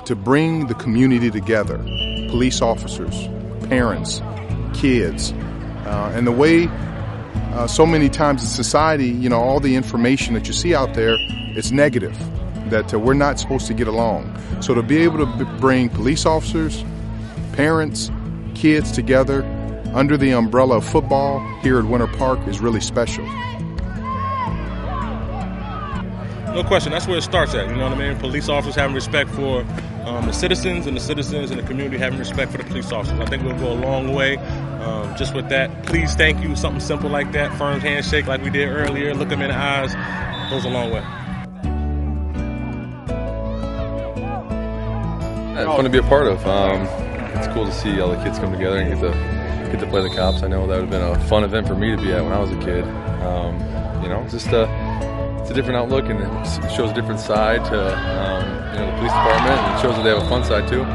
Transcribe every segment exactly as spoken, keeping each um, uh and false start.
to bring the community together, police officers, parents, kids, uh, and the way uh, so many times in society, you know, all the information that you see out there, it's negative, that uh, we're not supposed to get along. So to be able to b- bring police officers, parents, kids together under the umbrella of football here at Winter Park is really special. No question, that's where it starts at, you know what I mean? Police officers having respect for um, the citizens, and the citizens in the community having respect for the police officers. I think we'll go a long way um, just with that. Please, thank you, something simple like that, firm handshake like we did earlier, look them in the eyes, goes a long way. It's fun to be a part of. Um, it's cool to see all the kids come together and get to get to play the cops. I know that would have been a fun event for me to be at when I was a kid. Um, you know, just a, it's a different outlook, and it shows a different side to um, you know, the police department, and it shows that they have a fun side too.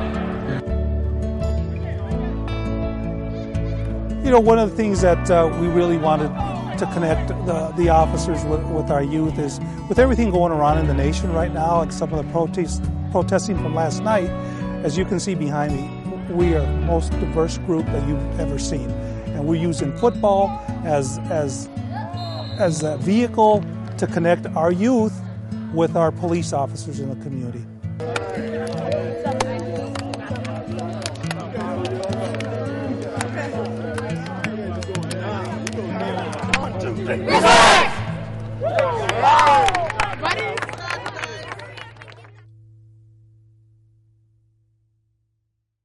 You know, one of the things that uh, we really wanted to connect the, the officers with, with our youth is with everything going around in the nation right now, and some of the protests protesting from last night. As you can see behind me, we are the most diverse group that you've ever seen, and we're using football as as as a vehicle to connect our youth with our police officers in the community. Let's